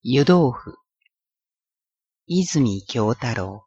湯豆腐、泉京太郎。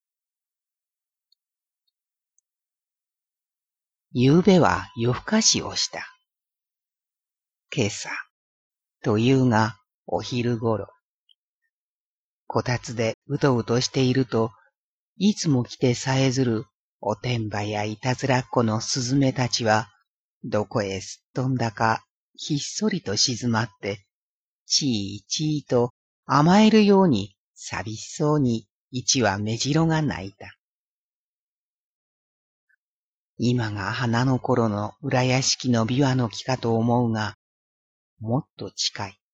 夕べは夜更かしをした。今朝、というがお昼ごろ。こたつでうとうとしていると、いつも来てさえずるおてんばやいたずらっ子のスズメたちは、どこへすっ飛んだかひっそりと静まって、ちいちいと甘えるように寂しそうに一羽目白が鳴いた。今が花の頃の裏屋敷の琵琶の木かと思うが、もっと近い。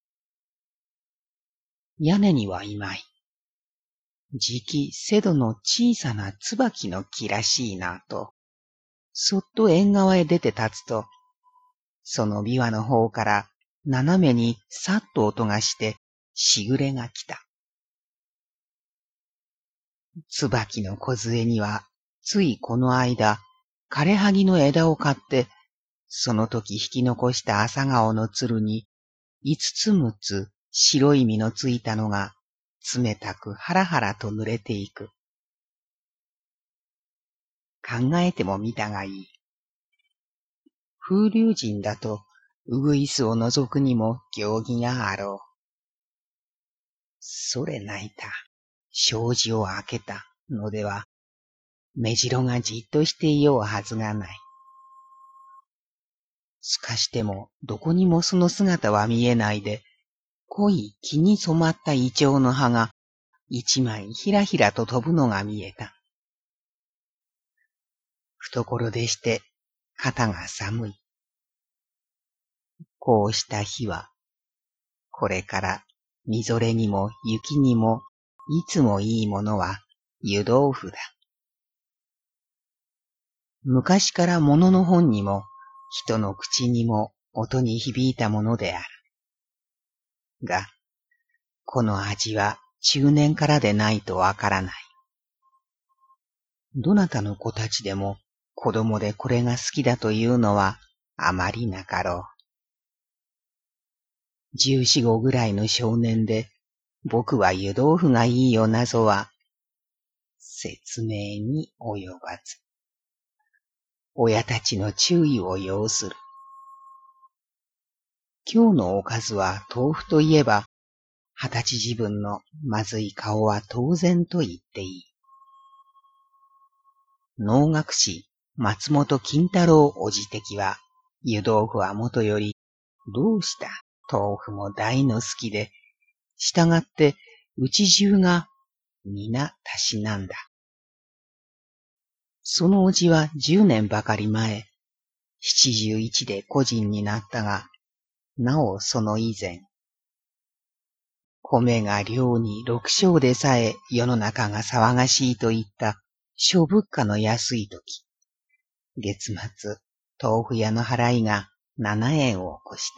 屋根にはいまい。じき瀬戸の小さな椿の木らしいなと、そっと縁側へ出て立つと、その琵琶の方から斜めにさっと音がしてしぐれが来た。椿の梢にはついこの間、枯れはぎの枝を買って、その時引き残した朝顔のつるに、五つ六つ白い実のついたのが、冷たくハラハラと濡れていく。考えてもみたがいい。風流人だと、うぐいすを除くにも行儀があろう。それ泣いた。障子を開けたのでは、目白がじっとしていようはずがない。すかしてもどこにもその姿は見えないで、濃い木に染まったイチョウの葉が一枚ひらひらと飛ぶのが見えた。懐でして肩が寒い。こうした日は、これからみぞれにも雪にもいつもいいものは湯豆腐だ。昔から物の本にも人の口にも音に響いたものである。が、この味は中年からでないとわからない。どなたの子たちでも子供でこれが好きだというのはあまりなかろう。14、5ぐらいの少年で、僕は湯豆腐がいいよなぞは、説明に及ばず。親たちの注意を要する。今日のおかずは豆腐といえば、20歳自分のまずい顔は当然と言っていい。能楽師松本金太郎おじ的は、湯豆腐はもとより、どうした豆腐も大の好きで、したがってうち中が皆たしなんだ。そのおじは10年ばかり前、71で個人になったが、なおその以前、米が量に6升でさえ世の中が騒がしいといった諸物価の安い時、月末、豆腐屋の払いが7円を越した。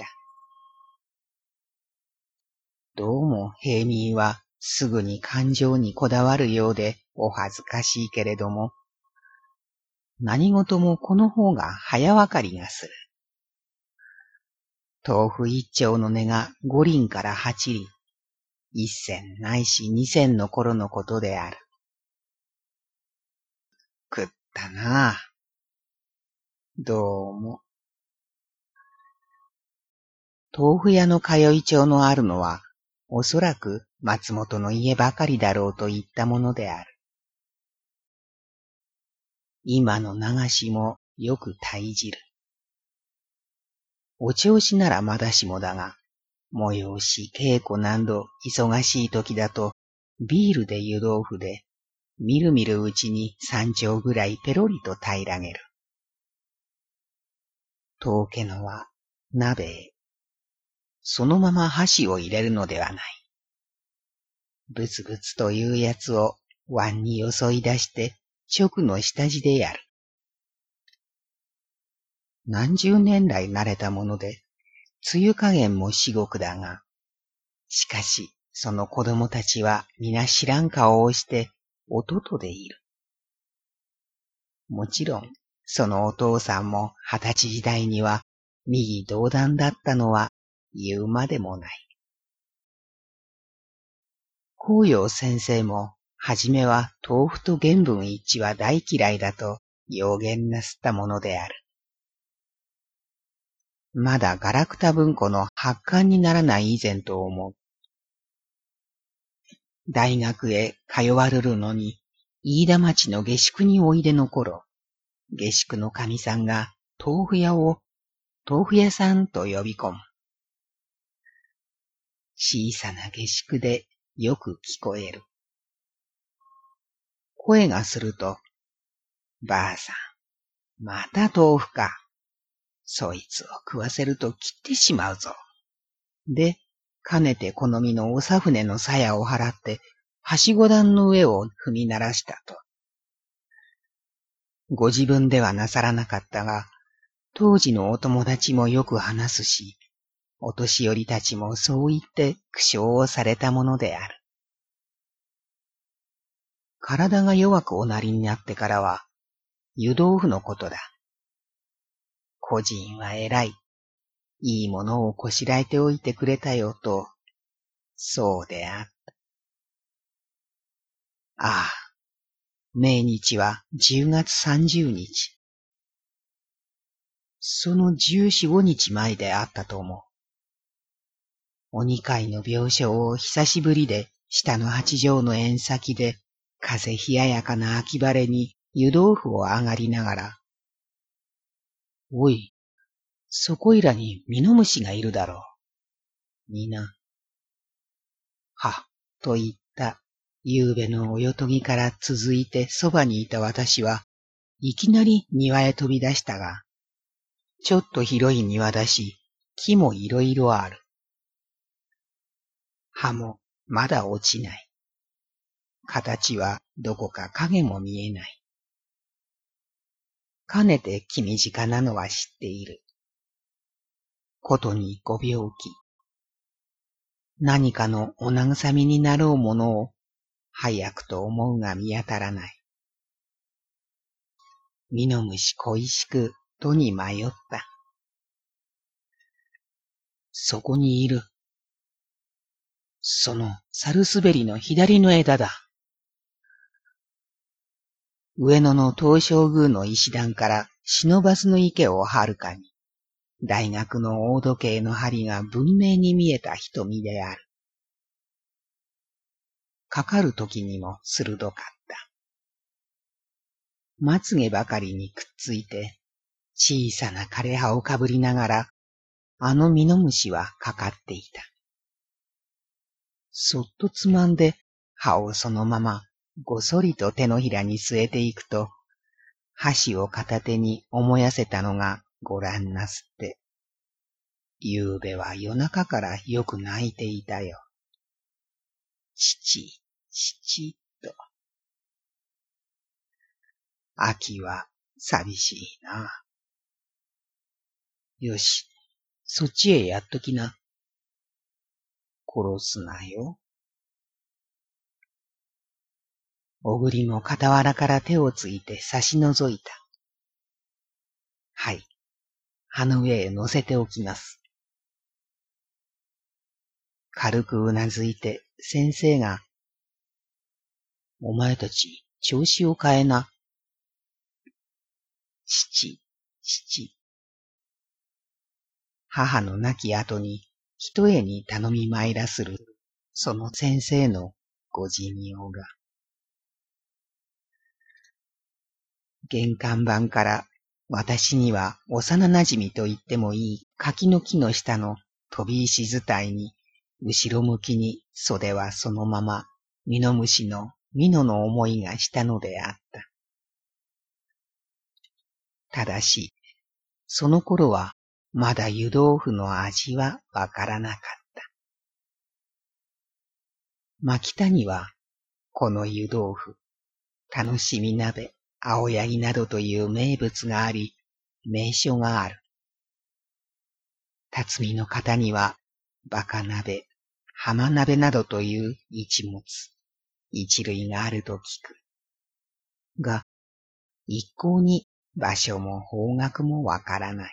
どうも平民はすぐに感情にこだわるようでお恥ずかしいけれども、何事もこの方が早わかりがする。豆腐一丁の値が5厘から8厘、1銭ないし2銭の頃のことである。食ったなあ。どうも。豆腐屋の通い帳のあるのは、おそらく松本の家ばかりだろうといったものである。今の流しもよく大じる。お調子ならまだしもだが、催し稽古何度忙しい時だと、ビールで湯豆腐で、みるみるうちに3丁ぐらいペロリと平らげる。とうけのは鍋へ。そのまま箸を入れるのではない。ブツブツというやつを碗によそい出して直の下地でやる。何十年来慣れたもので、つゆ加減も至極だが、しかしその子供たちは皆知らん顔をして弟でいる。もちろん、そのお父さんも20歳時代には右同断だったのは言うまでもない。 紅葉先生も、はじめは豆腐と原文一致は大嫌いだと揚言なすったものである。まだガラクタ文庫の発刊にならない以前と思う。大学へ通われるのに、飯田町の下宿においでの頃、下宿の神さんが豆腐屋さんと呼び込む。小さな下宿でよく聞こえる。声がすると、ばあさん、また豆腐か。そいつを食わせると切ってしまうぞ。で、かねて好みのおさ船の鞘を払って、はしご段の上を踏み鳴らしたと。ご自分ではなさらなかったが、当時のお友達もよく話すし、お年寄りたちもそう言って苦笑をされたものである。体が弱くおなりになってからは、湯豆腐のことだ。個人は偉い。いいものをこしらえておいてくれたよと、そうであった。ああ、命日は10月30日。その14、15日前であったと思う。お二階の病床を久しぶりで下の八畳の縁先で風冷ややかな秋晴れに湯豆腐を上がりながら、おい、そこいらにミノムシがいるだろう。皆、は、と言った夕べのおよとぎから続いてそばにいた私はいきなり庭へ飛び出したが、ちょっと広い庭だし、木もいろいろある。葉もまだ落ちない。形はどこか影も見えない。かねて気短なのは知っている。ことにご病気。何かのお慰みになろうものを早くと思うが見当たらない。ミノムシ恋しくとに迷った。そこにいる。その猿滑りの左の枝だ。上野の東照宮の石段から忍ばずの池をはるかに、大学の大時計の針が文明に見えた瞳である。かかる時にも鋭かった。まつげばかりにくっついて、小さな枯葉をかぶりながら、あのミノムシはかかっていた。そっとつまんで、葉をそのままごそりと手のひらに据えていくと、箸を片手に思やせたのがご覧なすって。夕べは夜中からよく泣いていたよ。父、父と。秋は寂しいな。よし、そっちへやっときな。殺すなよ。小栗も傍らから手をついて差し覗いた。はい、葉の上へ乗せておきます。軽くうなずいて先生が、お前たち調子を変えな。父、父。母の亡き後に一重に頼み参らするその先生のご寿命が。玄関板から私には幼馴染と言ってもいい柿の木の下の飛び石伝いに後ろ向きに袖はそのままミノムシのミノの思いがしたのであった。ただし、その頃はまだ湯豆腐の味はわからなかった。牧田にはこの湯豆腐、楽しみ鍋、青柳などという名物があり、名所がある。辰巳の方には、バカ鍋、浜鍋などという一物、一類があると聞く。が、一向に場所も方角もわからない。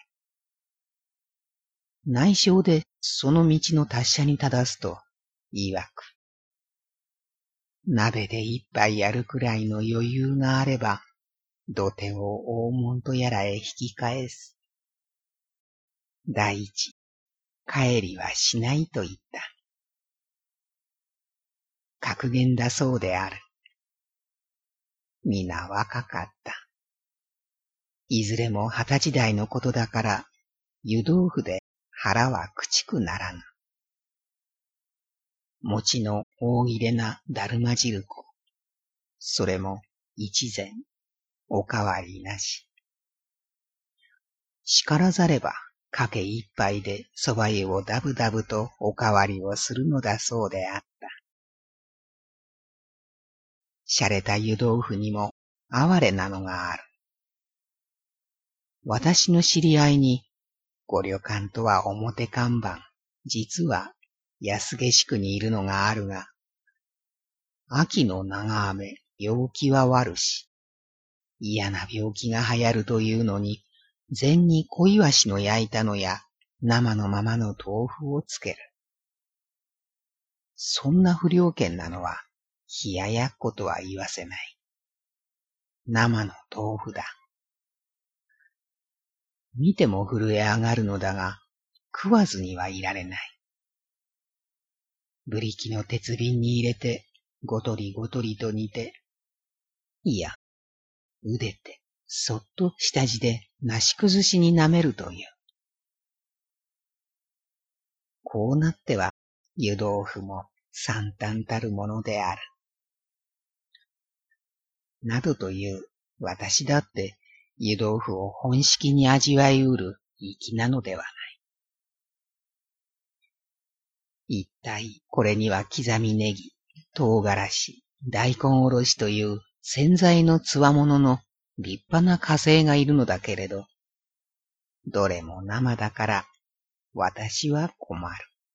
内省でその道の達者に正すと、曰く。 鍋で一杯やるくらいの余裕があれば、土手を大門とやらへ引き返す。第一、帰りはしないと言った。格言だそうである。皆若かった。いずれも20歳代のことだから、湯豆腐で腹はくちくならぬ。餅の大切れなだるま汁粉。それも一膳、おかわりなし。叱らざれば、かけ一杯で蕎麦湯をダブダブとおかわりをするのだそうであった。洒落た湯豆腐にも哀れなのがある。私の知り合いに、ご旅館とは表看板、実は安下宿にいるのがあるが、秋の長雨、陽気は悪し、嫌な病気が流行るというのに、膳に小イワシの焼いたのや生のままの豆腐をつける。そんな不良犬なのは冷ややっことは言わせない。生の豆腐だ。見ても震え上がるのだが、食わずにはいられない。ブリキの鉄瓶に入れて、ごとりごとりと煮て、いや、茹でて、そっと下地でなし崩しに舐めるという。こうなっては、湯豆腐も惨憺たるものである。などという私だって湯豆腐を本式に味わいうる粋なのではない。一体これには刻みネギ、唐辛子、大根おろしという洗剤のつわものの立派な家政がいるのだけれど、どれも生だから私は困る。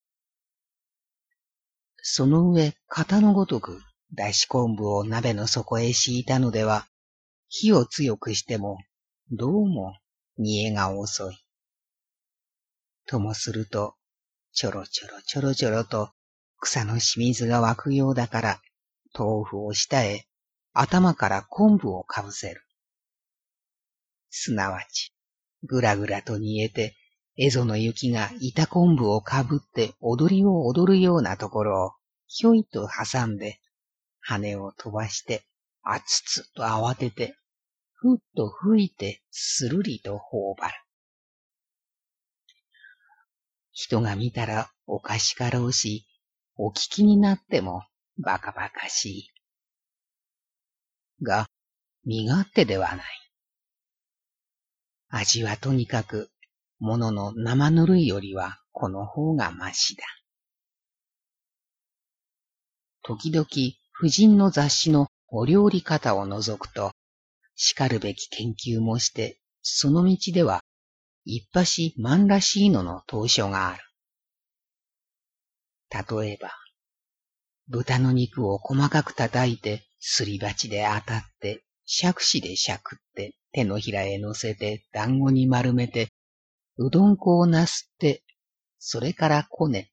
その上、型のごとく、だし昆布を鍋の底へ敷いたのでは、火を強くしても、どうも煮えが遅い。ともすると、ちょろちょろちょろちょろと草の清水が湧くようだから、豆腐を下へ、頭から昆布をかぶせる。すなわち、ぐらぐらと煮えて、蝦夷の雪が板昆布をかぶって踊りを踊るようなところを、ひょいと挟んで、羽を飛ばして、あつつと慌てて、ふっと吹いて、するりと頬張る。人が見たらおかしかろうし、お聞きになってもバカバカしい。が、身勝手ではない。味はとにかく、ものの生ぬるいよりはこの方がましだ。時々、婦人の雑誌のお料理方を除くと、叱るべき研究もして、その道では、一発万らしいのの投書がある。例えば、豚の肉を細かく叩いて、すり鉢で当たって、杓子でしゃくって、手のひらへ乗せて、団子に丸めて、うどん粉をなすって、それからこねて。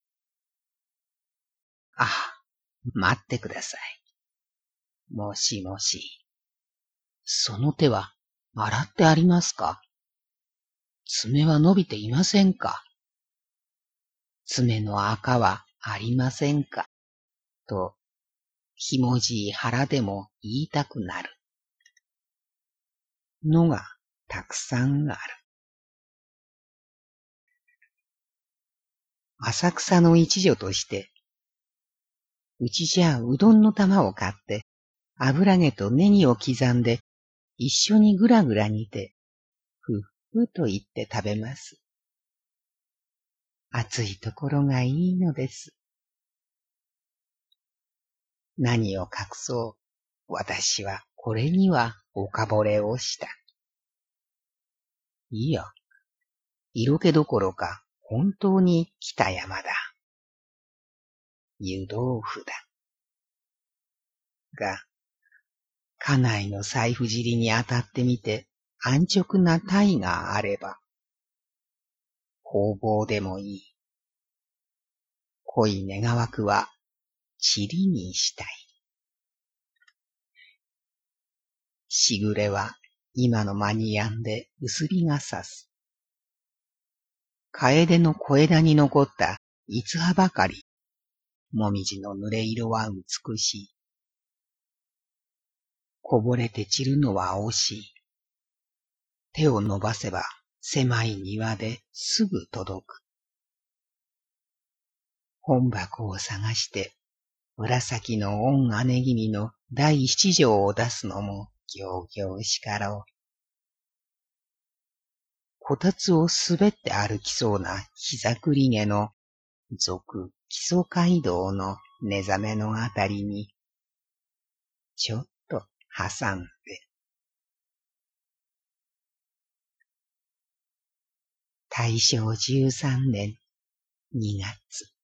ああ、待ってください。もしもし。その手は、洗ってありますか？爪は伸びていませんか？爪の赤はありませんか？と、ひもじい腹でも言いたくなるのがたくさんある。浅草の一女として、うちじゃうどんの玉を買って、油揚げとネギを刻んで、一緒にぐらぐら煮て、ふっふと言って食べます。暑いところがいいのです。何を隠そう、私はこれにはおかぼれをした。いや、色気どころか本当に北山だ。湯豆腐だ。が、家内の財布尻に当たってみて安直な体があれば、方々でもいい。恋願わくは塵にしたい。 しぐれは今の間にやんで薄日が差す。楓の小枝に残った五葉ばかり、もみじの濡れ色は美しい。こぼれて散るのは惜しい。手を伸ばせば狭い庭ですぐ届く。本箱を探して紫の御姉君の第七条を出すのも仰々しかろう。こたつを滑って歩きそうな膝くり毛の俗基礎街道の寝覚めのあたりにちょっと挟んで。大正13年2月。